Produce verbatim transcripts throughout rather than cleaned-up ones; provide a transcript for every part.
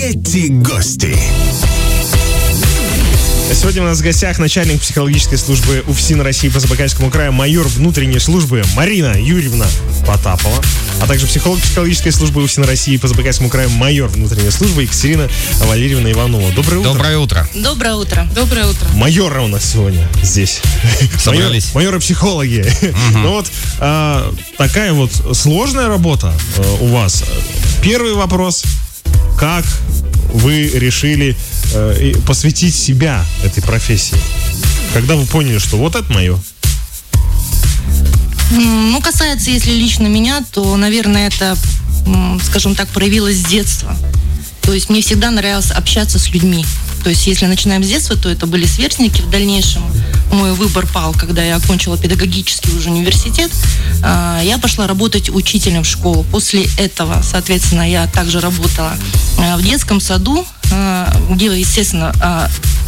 Эти гости. Сегодня у нас в гостях начальник психологической службы УФСИН России по Забайкальскому краю, майор внутренней службы Марина Юрьевна Потапова, а также психолог психологической службы УФСИН России по Забайкальскому краю, майор внутренней службы Екатерина Валерьевна Иванова. Доброе утро. Доброе утро. Доброе утро. Доброе утро. Майора у нас сегодня здесь. Собрались. Майор, майоры-психологи. Угу. Ну вот а, такая вот сложная работа а, у вас. Первый вопрос. Как вы решили э, посвятить себя этой профессии? Когда вы поняли, что вот это мое? Ну, касается, если лично меня, то, наверное, это, скажем так, проявилось с детства. То есть мне всегда нравилось общаться с людьми. То есть если начинаем с детства, то это были сверстники. В дальнейшем мой выбор пал, когда я окончила педагогический уже университет. Я пошла работать учителем в школу. После этого, соответственно, я также работала в детском саду, где, естественно,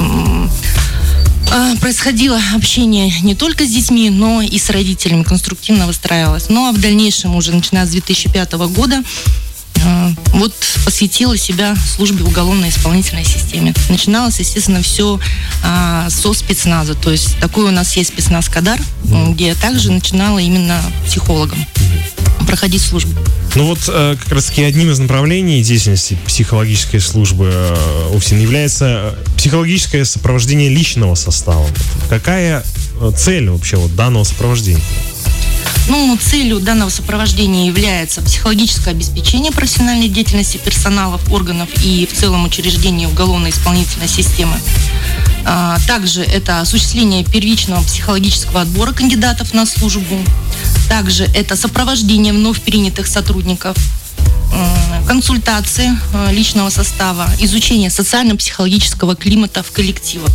происходило общение не только с детьми, но и с родителями, конструктивно выстраивалось. Ну а в дальнейшем, уже начиная с две тысячи пятого года, вот посвятила себя службе в уголовно-исполнительной системе. Начиналось, естественно, все а, со спецназа. То есть такой у нас есть спецназ «Кадар», mm. где я также начинала именно психологом mm. проходить службу. Ну вот э, как раз-таки одним из направлений деятельности психологической службы э, УФСИН является психологическое сопровождение личного состава. Какая цель вообще вот данного сопровождения? Ну, целью данного сопровождения является психологическое обеспечение профессиональной деятельности персоналов, органов и в целом учреждений уголовно-исполнительной системы. А, также это осуществление первичного психологического отбора кандидатов на службу. Также это сопровождение вновь принятых сотрудников, консультации личного состава, изучение социально-психологического климата в коллективах,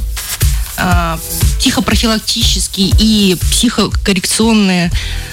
психопрофилактические и психокоррекционные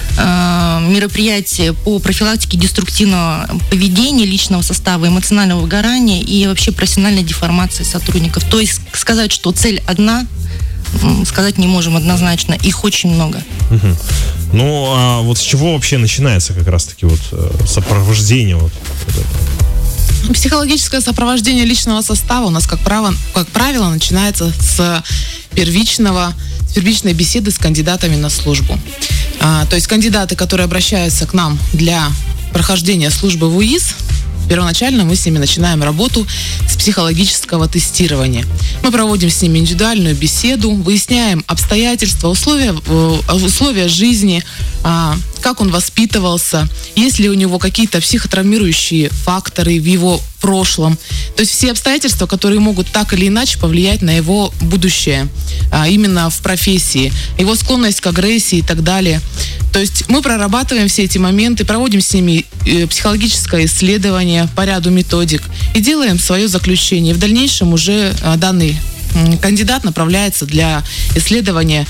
мероприятия по профилактике деструктивного поведения личного состава, эмоционального выгорания и вообще профессиональной деформации сотрудников. То есть сказать, что цель одна, сказать не можем однозначно. Их очень много. Угу. Ну, а вот с чего вообще начинается как раз-таки вот сопровождение вот, вот это? Психологическое сопровождение личного состава у нас, как правило, как правило, начинается с первичного, с первичной беседы с кандидатами на службу. А, то есть кандидаты, которые обращаются к нам для прохождения службы в УИС, первоначально мы с ними начинаем работу с психологического тестирования. Мы проводим с ними индивидуальную беседу, выясняем обстоятельства, условия, условия жизни, как он воспитывался, есть ли у него какие-то психотравмирующие факторы в его прошлом. То есть все обстоятельства, которые могут так или иначе повлиять на его будущее, именно в профессии, его склонность к агрессии и так далее. То есть мы прорабатываем все эти моменты, проводим с ними психологическое исследование по ряду методик и делаем свое заключение. В дальнейшем уже данный кандидат направляется для исследования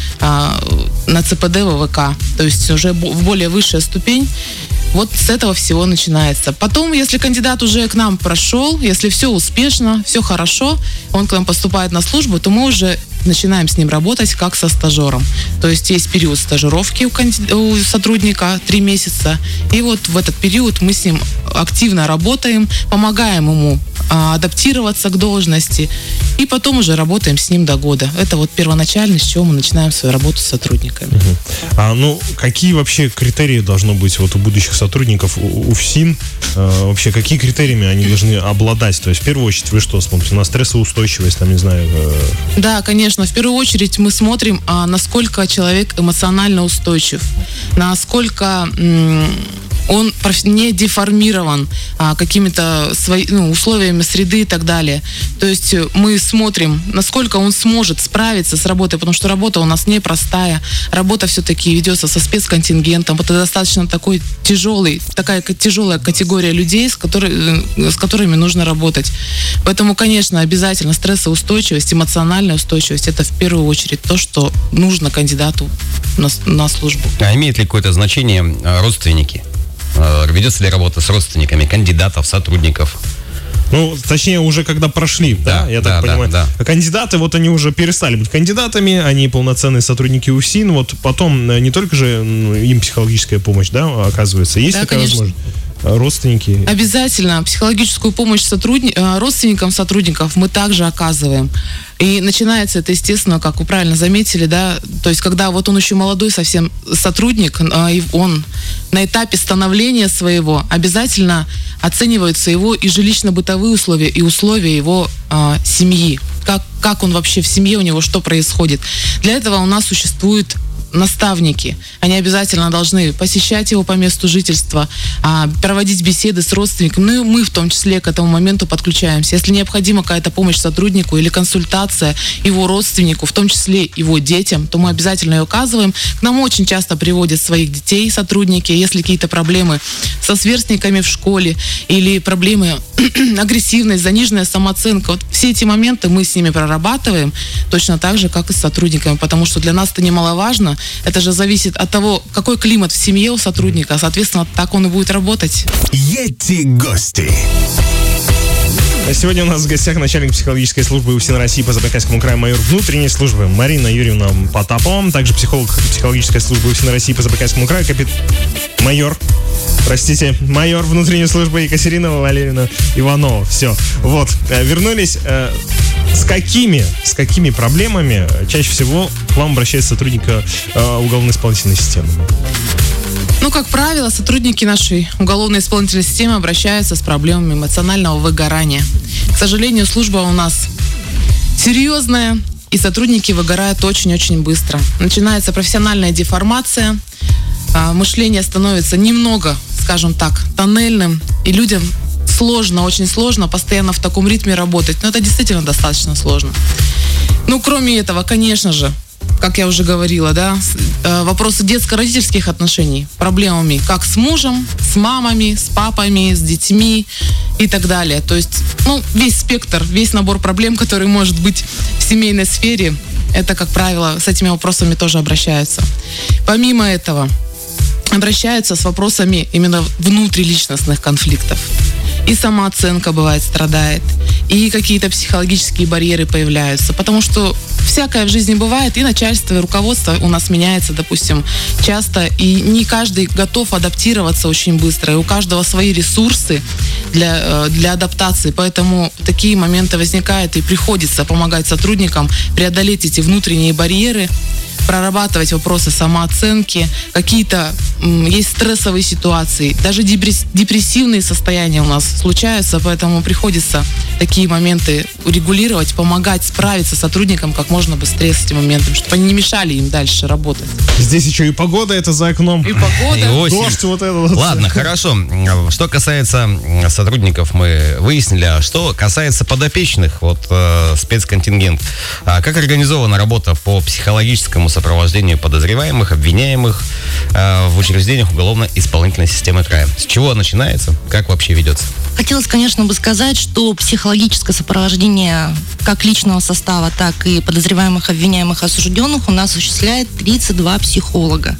на ЦПД ВВК, то есть уже в более высшая ступень. Вот с этого всего начинается. Потом, если кандидат уже к нам прошел, если все успешно, все хорошо, он к нам поступает на службу, то мы уже начинаем с ним работать как со стажером. То есть есть период стажировки у, кандид... у сотрудника, три месяца. И вот в этот период мы с ним активно работаем, помогаем ему а, адаптироваться к должности. И потом уже работаем с ним до года. Это вот первоначально, с чего мы начинаем свою работу с сотрудниками. Угу. А, ну, какие вообще критерии должно быть вот у будущих сотрудников у УФСИН? А, вообще, какие критериями они должны обладать? То есть, в первую очередь, вы что смотрите? На стрессоустойчивость, там, не знаю... Э... Да, конечно. В первую очередь мы смотрим, а, насколько человек эмоционально устойчив, насколько м- он не деформирован а, какими-то свои, ну, условиями среды и так далее. То есть мы смотрим, насколько он сможет справиться с работой, потому что работа у нас непростая. Работа все-таки ведется со спецконтингентом. Это достаточно такой тяжелый, такая тяжелая категория людей, с, которой, с которыми нужно работать. Поэтому, конечно, обязательно стрессоустойчивость, эмоциональная устойчивость — это в первую очередь то, что нужно кандидату на, на службу. А имеет ли какое-то значение родственники? Ведется ли работа с родственниками кандидатов, сотрудников? Ну, точнее, уже когда прошли, да, да я да, так да, понимаю. Да. А кандидаты, вот они уже перестали быть кандидатами, они полноценные сотрудники УФСИН. Вот потом не только же им психологическая помощь, да, оказывается, есть да, такая конечно. возможность? родственники? Обязательно. Психологическую помощь сотрудни... родственникам сотрудников мы также оказываем. И начинается это, естественно, как вы правильно заметили, да, то есть когда вот он еще молодой совсем сотрудник, и он на этапе становления своего, обязательно оцениваются его и жилищно-бытовые условия, и условия его а, семьи. Как, как он вообще в семье, у него что происходит. Для этого у нас существует наставники. Они обязательно должны посещать его по месту жительства, а, проводить беседы с родственником. Ну и мы в том числе к этому моменту подключаемся. Если необходима какая-то помощь сотруднику или консультация его родственнику, в том числе его детям, то мы обязательно ее оказываем. К нам очень часто приводят своих детей сотрудники, если какие-то проблемы со сверстниками в школе или проблемы агрессивность, заниженная самооценка. Вот все эти моменты мы с ними прорабатываем точно так же, как и с сотрудниками, потому что для нас это немаловажно. Это же зависит от того, какой климат в семье у сотрудника, соответственно, так он и будет работать. Эти гости. Сегодня у нас в гостях начальник психологической службы УФСИН России по Забайкальскому краю, майор внутренней службы Марина Юрьевна Потапова, также психолог психологической службы УФСИН России по Забайкальскому краю, капит... майор, простите, майор внутренней службы Екатерина Валерьевна Иванова. Все, вот, вернулись. С какими, с какими проблемами чаще всего к вам обращается сотрудника уголовно-исполнительной системы? Ну, как правило, сотрудники нашей уголовно-исполнительной системы обращаются с проблемами эмоционального выгорания. К сожалению, служба у нас серьезная, и сотрудники выгорают очень-очень быстро. Начинается профессиональная деформация, мышление становится немного, скажем так, тоннельным, и людям сложно, очень сложно постоянно в таком ритме работать. Но это действительно достаточно сложно. Ну, кроме этого, конечно же, как я уже говорила, да, вопросы детско-родительских отношений, проблемами как с мужем, с мамами, с папами, с детьми и так далее. То есть, ну, весь спектр, весь набор проблем, который может быть в семейной сфере, это, как правило, с этими вопросами тоже обращаются. Помимо этого, обращаются с вопросами именно внутриличностных конфликтов. И самооценка, бывает, страдает, и какие-то психологические барьеры появляются, потому что всякое в жизни бывает, и начальство, и руководство у нас меняется, допустим, часто, и не каждый готов адаптироваться очень быстро, и у каждого свои ресурсы для, для адаптации, поэтому такие моменты возникают, и приходится помогать сотрудникам преодолеть эти внутренние барьеры, прорабатывать вопросы самооценки, какие-то м, есть стрессовые ситуации, даже депрессивные состояния у нас случаются, поэтому приходится такие моменты урегулировать, помогать справиться сотрудникам как можно быстрее с этим моментом, чтобы они не мешали им дальше работать. Здесь еще и погода это за окном. И погода. И осень. Дождь вот это вот. Ладно, хорошо. Что касается сотрудников, мы выяснили. А что касается подопечных, вот э, спецконтингент, а как организована работа по психологическому сопровождению подозреваемых, обвиняемых э, в учреждениях уголовно-исполнительной системы края? С чего начинается? Как вообще ведется? Хотелось, конечно, бы сказать, что психологическое сопровождение как личного состава, так и подозреваемых, обвиняемых, осужденных у нас осуществляет тридцать два психолога.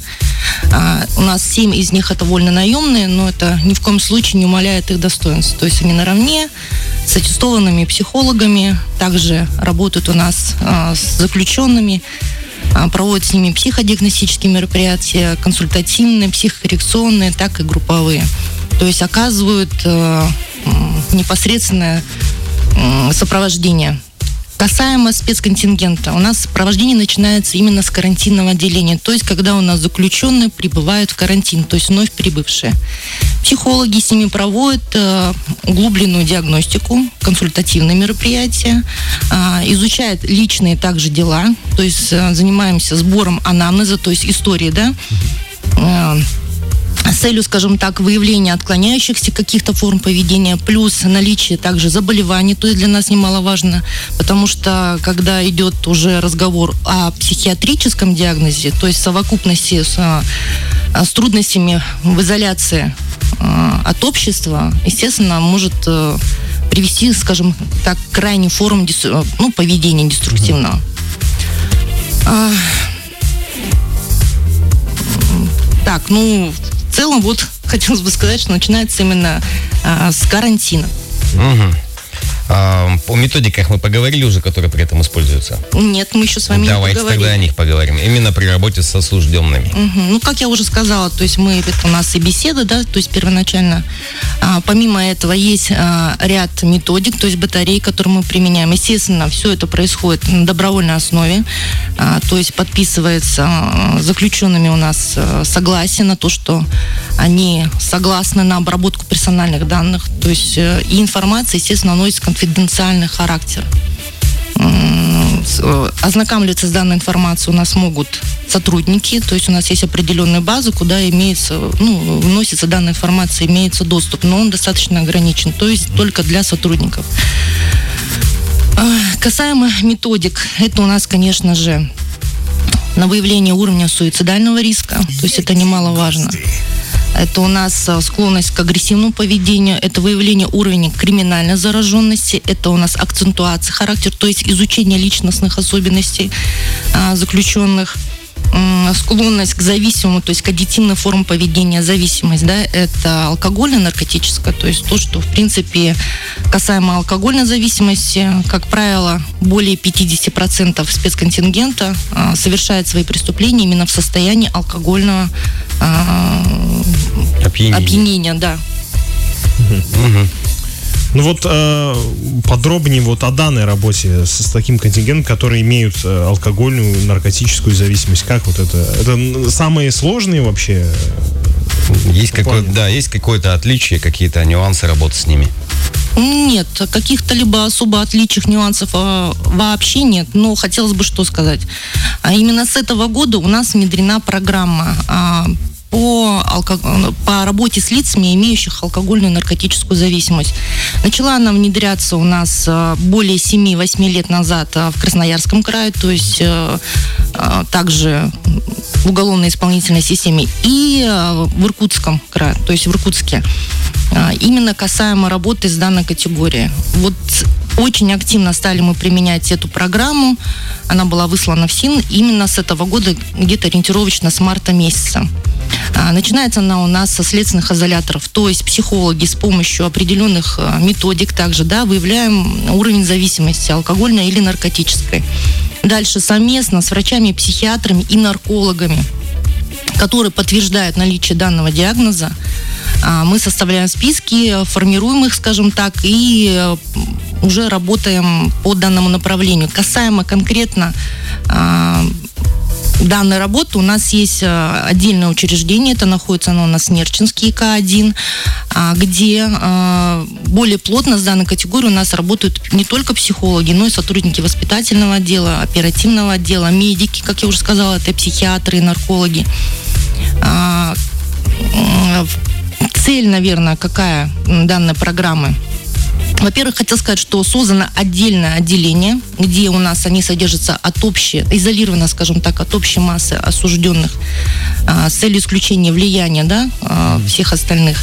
А, у нас семь из них это вольно-наемные, но это ни в коем случае не умаляет их достоинств. То есть они наравне с аттестованными психологами, также работают у нас а, с заключенными, а, проводят с ними психодиагностические мероприятия, консультативные, психокоррекционные, так и групповые. То есть оказывают э, непосредственное э, сопровождение. Касаемо спецконтингента, у нас сопровождение начинается именно с карантинного отделения, то есть когда у нас заключенные прибывают в карантин, то есть вновь прибывшие. Психологи с ними проводят э, углубленную диагностику, консультативные мероприятия, э, изучают личные также дела, то есть э, занимаемся сбором анамнеза, то есть истории, да, э, с целью, скажем так, выявления отклоняющихся каких-то форм поведения, плюс наличие также заболеваний, то есть для нас немаловажно, потому что когда идет уже разговор о психиатрическом диагнозе, то есть совокупности с, с трудностями в изоляции от общества, естественно, может привести, скажем так, к крайней форме ну, поведения деструктивного. Так, ну... В целом, вот, хотелось бы сказать, что начинается именно а, с карантина. Угу. А, о методиках мы поговорили уже, которые при этом используются? Нет, мы еще с вами Давайте не поговорили. тогда о них поговорим. Именно при работе с осужденными. Угу. Ну, как я уже сказала, то есть мы, это у нас и беседа, да, то есть первоначально. А, помимо этого есть а, ряд методик, то есть батарей, которые мы применяем. Естественно, все это происходит на добровольной основе, а, то есть подписывается а, заключенными у нас а, согласие на то, что они согласны на обработку персональных данных, то есть а, и информация, естественно, носит конфиденциальный характер. Ознакомиться с данной информацией у нас могут сотрудники, то есть у нас есть определенная база, куда имеется, ну, вносится данная информация, имеется доступ, но он достаточно ограничен, то есть только для сотрудников. Касаемо методик, это у нас, конечно же, на выявление уровня суицидального риска, то есть это немаловажно. Это у нас склонность к агрессивному поведению, это выявление уровня криминальной зараженности, это у нас акцентуация характера, то есть изучение личностных особенностей а, заключенных, м, склонность к зависимому, то есть к аддитивной форме поведения, зависимость, да, это алкогольная, наркотическая, то есть то, что, в принципе, касаемо алкогольной зависимости, как правило, более пятьдесят процентов спецконтингента а, совершает свои преступления именно в состоянии алкогольного а, Опьянение. опьянения, да. Угу. Ну вот э, подробнее вот о данной работе с, с таким контингентом, которые имеют э, алкогольную, наркотическую зависимость. Как вот это? Это самые сложные вообще? Есть какое-то, да, есть какое-то отличие, какие-то нюансы работы с ними? Нет, каких-то либо особо отличий, нюансов а, вообще нет. Но хотелось бы что сказать. А именно с этого года у нас внедрена программа а, по, алко... по работе с лицами, имеющих алкогольную и наркотическую зависимость. Начала она внедряться у нас а, более семь-восемь лет назад а, в Красноярском крае, то есть а, а, также в уголовно-исполнительной системе, и а, в Иркутском крае, то есть в Иркутске. Именно касаемо работы с данной категорией. Вот очень активно стали мы применять эту программу. Она была выслана в СИН именно с этого года, где-то ориентировочно с марта месяца. Начинается она у нас со следственных изоляторов, то есть психологи с помощью определенных методик также, да, выявляем уровень зависимости алкогольной или наркотической. Дальше совместно с врачами, психиатрами и наркологами, которые подтверждают наличие данного диагноза, мы составляем списки, формируем их, скажем так, и уже работаем по данному направлению. Касаемо конкретно данной работы, у нас есть отдельное учреждение, это находится оно у нас в Нерчинске, К один, где более плотно с данной категорией у нас работают не только психологи, но и сотрудники воспитательного отдела, оперативного отдела, медики, как я уже сказала, это психиатры и наркологи. Цель, наверное, какая данной программы? Во-первых, хотел сказать, что создано отдельное отделение, где у нас они содержатся от общей, изолированно, скажем так, от общей массы осужденных а, с целью исключения влияния, да, а, всех остальных.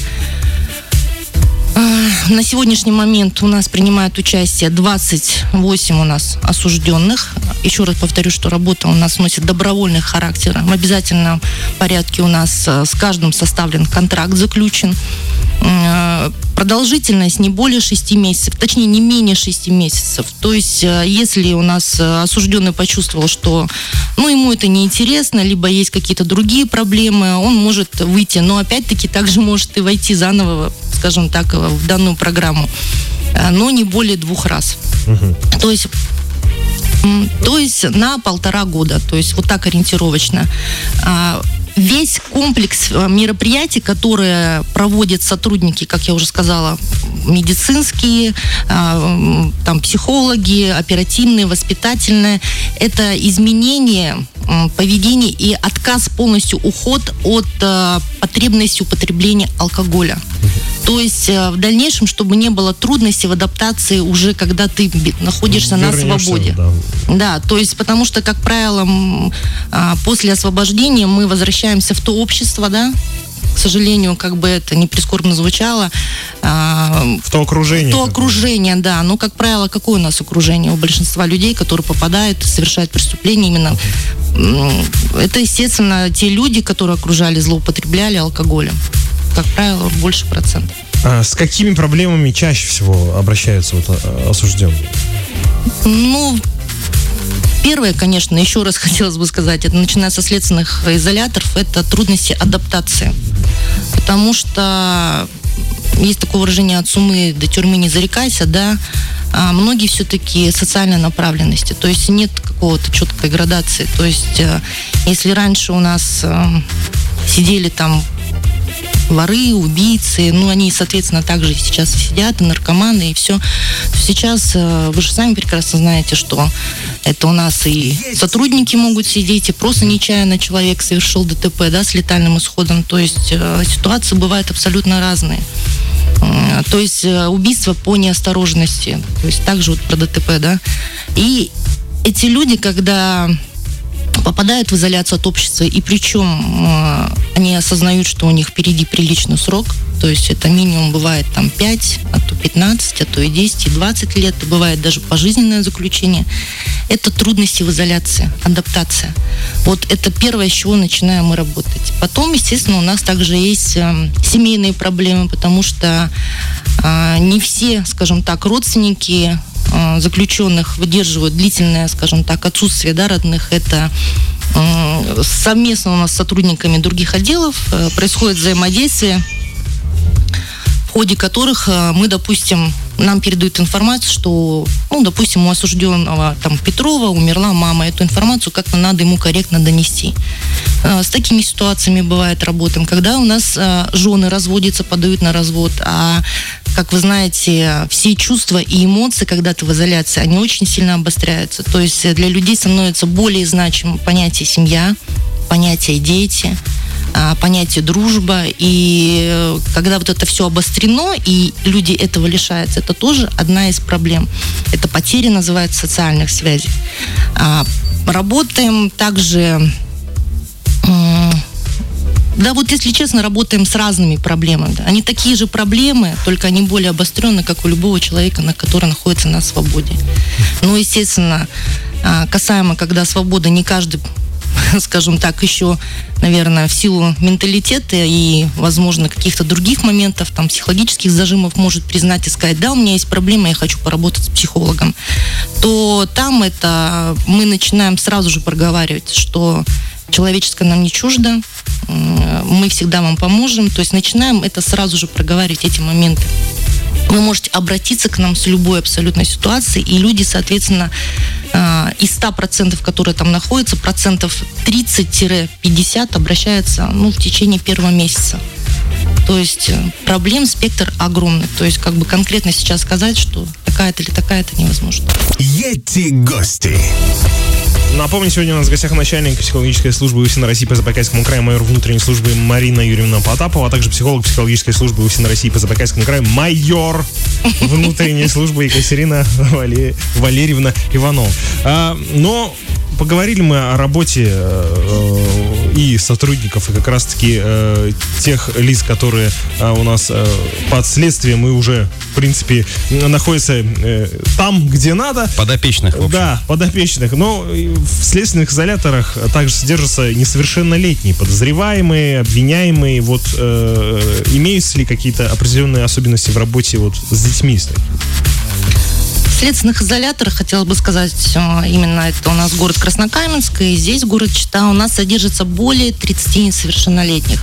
А, на сегодняшний момент у нас принимают участие двадцать восемь у нас осужденных. Еще раз повторю, что работа у нас носит добровольный характер. В обязательном порядке у нас с каждым составлен контракт, заключен. Продолжительность не более шести месяцев, точнее не менее шести месяцев. То есть, если у нас осужденный почувствовал, что ну, ему это неинтересно, либо есть какие-то другие проблемы, он может выйти, но опять-таки также может и войти заново, скажем так, в данную программу, но не более двух раз. Угу. То есть То есть на полтора года, то есть вот так ориентировочно. Весь комплекс мероприятий, которые проводят сотрудники, как я уже сказала, медицинские, там, психологи, оперативные, воспитательные, это изменение поведения и отказ, полностью уход от потребности употребления алкоголя. То есть в дальнейшем, чтобы не было трудностей в адаптации уже, когда ты находишься Вернешься, на свободе. Да. да, то есть потому что, как правило, после освобождения мы возвращаемся в то общество, да, к сожалению, как бы это не прискорбно звучало. В то окружение. В то окружение, да. Но, как правило, какое у нас окружение? У большинства людей, которые попадают, совершают преступления именно... Это, естественно, те люди, которые окружали, злоупотребляли алкоголем. Как правило, больше процентов. А с какими проблемами чаще всего обращаются вот осужденные? Ну, первое, конечно, еще раз хотелось бы сказать, это начиная со следственных изоляторов, это трудности адаптации. Потому что есть такое выражение: от сумы до тюрьмы не зарекайся, да. А многие все-таки социальной направленности, то есть нет какого-то четкой градации. То есть если раньше у нас сидели там воры, убийцы, ну, они, соответственно, также сейчас сидят, и наркоманы, и все. Сейчас вы же сами прекрасно знаете, что это у нас и сотрудники могут сидеть, и просто нечаянно человек совершил ДТП, да, с летальным исходом. То есть ситуации бывают абсолютно разные. То есть убийство по неосторожности, то есть также вот про ДТП, да. И эти люди, когда попадают в изоляцию от общества, и причем э, они осознают, что у них впереди приличный срок, то есть это минимум бывает там пять, а то пятнадцать, а то и десять, и двадцать лет, и бывает даже пожизненное заключение. Это трудности в изоляции, адаптация. Вот это первое, с чего начинаем мы работать. Потом, естественно, у нас также есть э, семейные проблемы, потому что э, не все, скажем так, родственники заключенных выдерживают длительное, скажем так, отсутствие, да, родных. Это э, совместно у нас с сотрудниками других отделов э, происходит взаимодействие, в ходе которых э, мы, допустим, нам передают информацию, что, ну, допустим, у осужденного там Петрова умерла мама. Эту информацию как-то надо ему корректно донести. Э, с такими ситуациями бывает работаем, когда у нас э, жены разводятся, подают на развод, а как вы знаете, все чувства и эмоции, когда ты в изоляции, они очень сильно обостряются. То есть для людей становится более значимым понятие семья, понятие дети, понятие дружба. И когда вот это все обострено, и люди этого лишаются, это тоже одна из проблем. Это потери, называется, социальных связей. Работаем также... Да, вот если честно, работаем с разными проблемами. Да. Они такие же проблемы, только они более обостренные, как у любого человека, на который находится на свободе. Ну, естественно, касаемо, когда свобода, не каждый, скажем так, еще, наверное, в силу менталитета и, возможно, каких-то других моментов, там, психологических зажимов может признать и сказать: да, у меня есть проблема, я хочу поработать с психологом. То там это мы начинаем сразу же проговаривать, что человеческое нам не чуждо, мы всегда вам поможем. То есть начинаем это сразу же проговаривать, эти моменты. Вы можете обратиться к нам с любой абсолютной ситуацией, и люди, соответственно, из ста процентов, которые там находятся, процентов тридцать-пятьдесят обращаются, ну, в течение первого месяца. То есть проблем спектр огромный. То есть как бы конкретно сейчас сказать, что такая-то или такая-то, невозможно. Ети гости. Напомню, сегодня у нас в гостях начальник психологической службы УФСИН России по Забайкальскому краю, майор внутренней службы Марина Юрьевна Потапова, а также психолог психологической службы УФСИН России по Забайкальскому краю, майор внутренней службы Екатерина Валерьевна Иванова. А, но поговорили мы о работе э, и сотрудников, и как раз-таки э, тех лиц, которые э, у нас э, под следствием и уже, в принципе, находятся э, там, где надо. Подопечных, в общем. Да, подопечных. Но в следственных изоляторах также содержатся несовершеннолетние подозреваемые, обвиняемые. Вот э, имеются ли какие-то определенные особенности в работе вот с детьми? В следственных изоляторах, хотела бы сказать, именно это у нас город Краснокаменск, и здесь город Чита, у нас содержится более тридцати несовершеннолетних.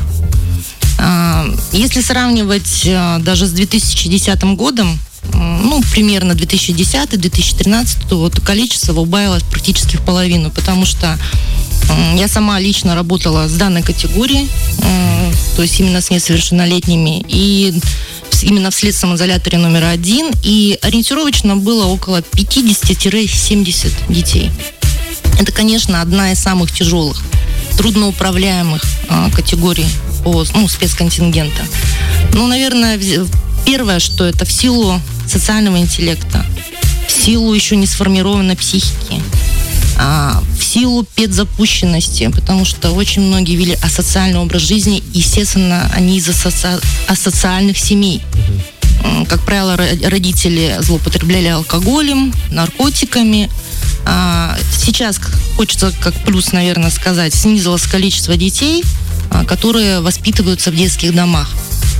Если сравнивать даже с две тысячи десятым годом, ну, примерно две тысячи десятый - две тысячи тринадцатый, то вот количество убавилось практически в половину, потому что я сама лично работала с данной категорией, то есть именно с несовершеннолетними, и именно в следственном изоляторе номер один, и ориентировочно было около пятьдесят-семьдесят детей. Это, конечно, одна из самых тяжелых, трудноуправляемых э, категорий по, ну, спецконтингента. Ну, наверное, первое, что это в силу социального интеллекта, в силу еще не сформированной психики, а, в силу педзапущенности, потому что очень многие вели асоциальный образ жизни, естественно, они из асоци... асоциальных семей. Mm-hmm. Как правило, родители злоупотребляли алкоголем, наркотиками. А, сейчас, хочется как плюс, наверное, сказать, снизилось количество детей, а, которые воспитываются в детских домах.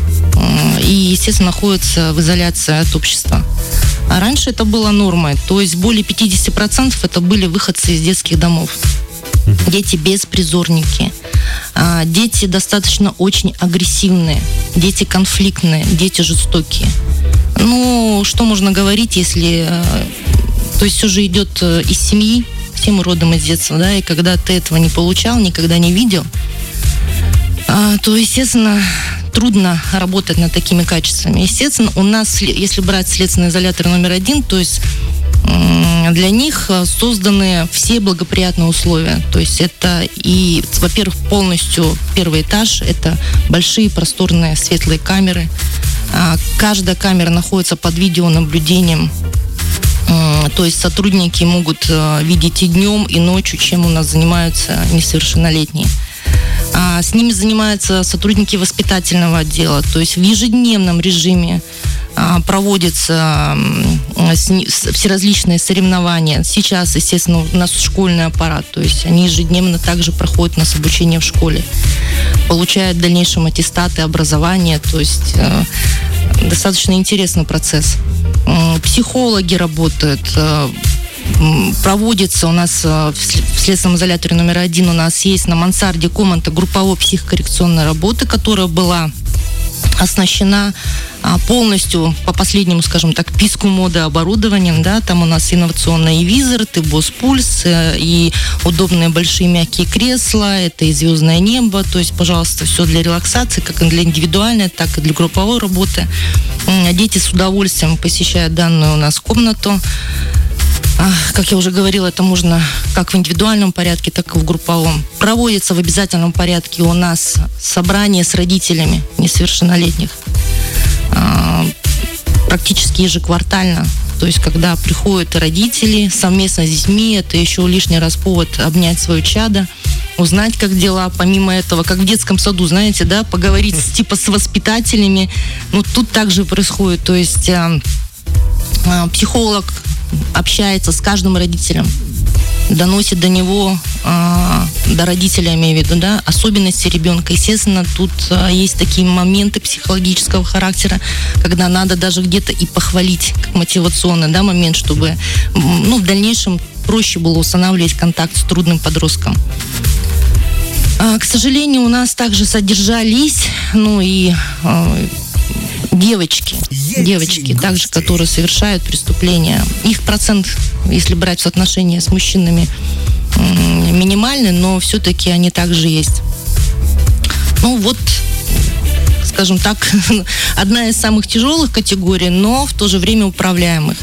и, естественно, находятся в изоляции от общества. А раньше это было нормой, то есть более пятьдесят процентов это были выходцы из детских домов. Дети беспризорники, дети достаточно очень агрессивные, дети конфликтные, дети жестокие. Ну, что можно говорить, если... То есть все же идет из семьи, все мы родом из детства, да, и когда ты этого не получал, никогда не видел, то, естественно, трудно работать над такими качествами. Естественно, у нас, если брать следственный изолятор номер один, то есть для них созданы все благоприятные условия. То есть это и, во-первых, полностью первый этаж, это большие просторные светлые камеры. Каждая камера находится под видеонаблюдением. То есть сотрудники могут видеть и днем, и ночью, чем у нас занимаются несовершеннолетние. А с ними занимаются сотрудники воспитательного отдела. То есть в ежедневном режиме а, проводятся а, с, с, всеразличные соревнования. Сейчас, естественно, у нас школьный аппарат. То есть они ежедневно также проходят у нас обучение в школе. Получают в дальнейшем аттестаты, образование. То есть а, достаточно интересный процесс. А, психологи работают. А, проводится у нас в следственном изоляторе номер один, у нас есть на мансарде комната групповой психокоррекционной работы, которая была оснащена полностью по последнему, скажем так, писку моды оборудованием, да, там у нас инновационные визоры, Босс Пульс, и удобные большие мягкие кресла, это и звездное небо, то есть, пожалуйста, все для релаксации, как и для индивидуальной, так и для групповой работы. Дети с удовольствием посещают данную у нас комнату. Как я уже говорила, это можно как в индивидуальном порядке, так и в групповом. Проводится в обязательном порядке у нас собрание с родителями несовершеннолетних. Практически ежеквартально. То есть, когда приходят родители совместно с детьми, это еще лишний раз повод обнять свое чадо, узнать, как дела. Помимо этого, как в детском саду, знаете, да, поговорить типа с воспитателями. Ну, тут также происходит. То есть, психолог общается с каждым родителем, доносит до него, э, до родителя, имею в виду, да, особенности ребенка. Естественно, тут э, есть такие моменты психологического характера, когда надо даже где-то и похвалить, как мотивационный, да, момент, чтобы, ну, в дальнейшем проще было устанавливать контакт с трудным подростком. Э, к сожалению, у нас также содержались, ну и э, девочки, девочки, также, которые совершают преступления. Их процент, если брать в соотношении с мужчинами, минимальный, но все-таки они также есть. Ну вот, скажем так, одна из самых тяжелых категорий, но в то же время управляемых.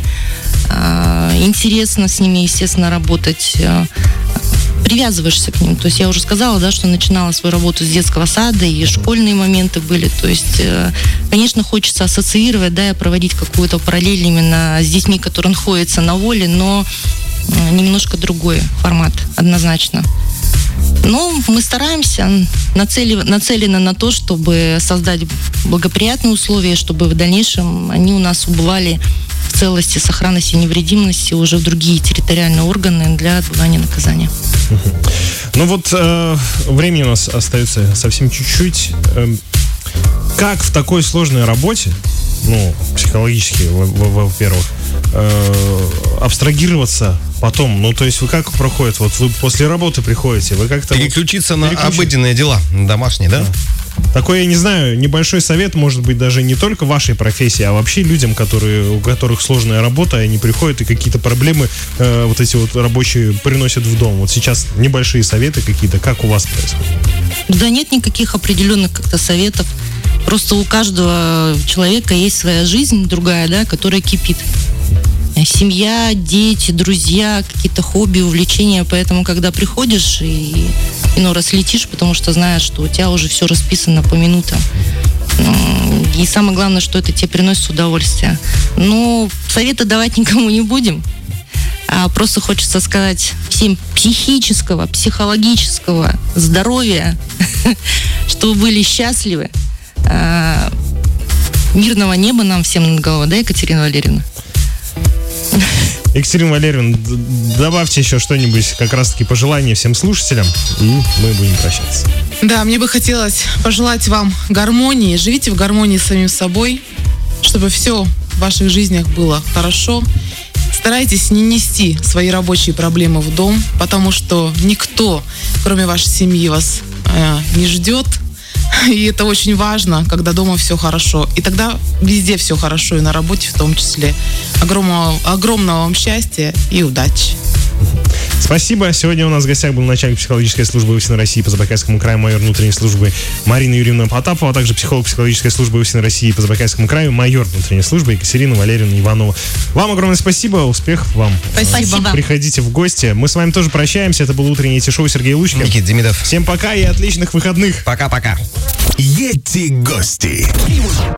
Интересно с ними, естественно, работать. Привязываешься к ним. То есть я уже сказала, да, что начинала свою работу с детского сада, и школьные моменты были. То есть, конечно, хочется ассоциировать, да, и проводить какую-то параллель именно с детьми, которые находятся на воле, но немножко другой формат, однозначно. Но мы стараемся, нацели, нацелены на то, чтобы создать благоприятные условия, чтобы в дальнейшем они у нас убывали в целости, сохранности и невредимости уже в другие территориальные органы для отбывания наказания. Ну вот э, времени у нас остается совсем чуть-чуть. Э, как в такой сложной работе, ну, психологически, во-первых, э, абстрагироваться потом? Ну, то есть вы как проходит? Вот вы после работы приходите, вы как-то... Переключиться вот, на переключить... обыденные дела, на домашние, да? да? Такой, я не знаю, небольшой совет, может быть, даже не только вашей профессии, а вообще людям, которые, у которых сложная работа, они приходят и какие-то проблемы э, вот эти вот рабочие приносят в дом. Вот сейчас небольшие советы какие-то, как у вас происходит? Да нет никаких определенных как-то советов. Просто у каждого человека есть своя жизнь другая, да, которая кипит. Семья, дети, друзья, какие-то хобби, увлечения. Поэтому, когда приходишь и иной раз летишь, потому что знаешь, что у тебя уже все расписано по минутам. И самое главное, что это тебе приносит удовольствие. Но советы давать никому не будем. А просто хочется сказать всем психического, психологического здоровья, чтобы были счастливы. Мирного неба нам всем над головой, да, Екатерина Валерьевна? Екатерина Валерьевна, добавьте еще что-нибудь, как раз-таки пожелания всем слушателям, и мы будем прощаться. Да, мне бы хотелось пожелать вам гармонии. Живите в гармонии с самим собой, чтобы все в ваших жизнях было хорошо. Старайтесь не нести свои рабочие проблемы в дом, потому что никто, кроме вашей семьи, вас э, не ждет. И это очень важно, когда дома все хорошо. И тогда везде все хорошо, и на работе в том числе. Огромного, огромного вам счастья и удачи. Спасибо. Сегодня у нас в гостях был начальник психологической службы УФСИН России по Забайкальскому краю, майор внутренней службы Марина Юрьевна Потапова, а также психолог психологической службы УФСИН России по Забайкальскому краю, майор внутренней службы Екатерина Валерьевна Иванова. Вам огромное спасибо, успехов вам. Спасибо. Приходите в гости. Мы с вами тоже прощаемся. Это был утренний ти-шоу Сергей Лучкин. Никита Демидов. Всем пока и отличных выходных. Пока-пока. Ети гости.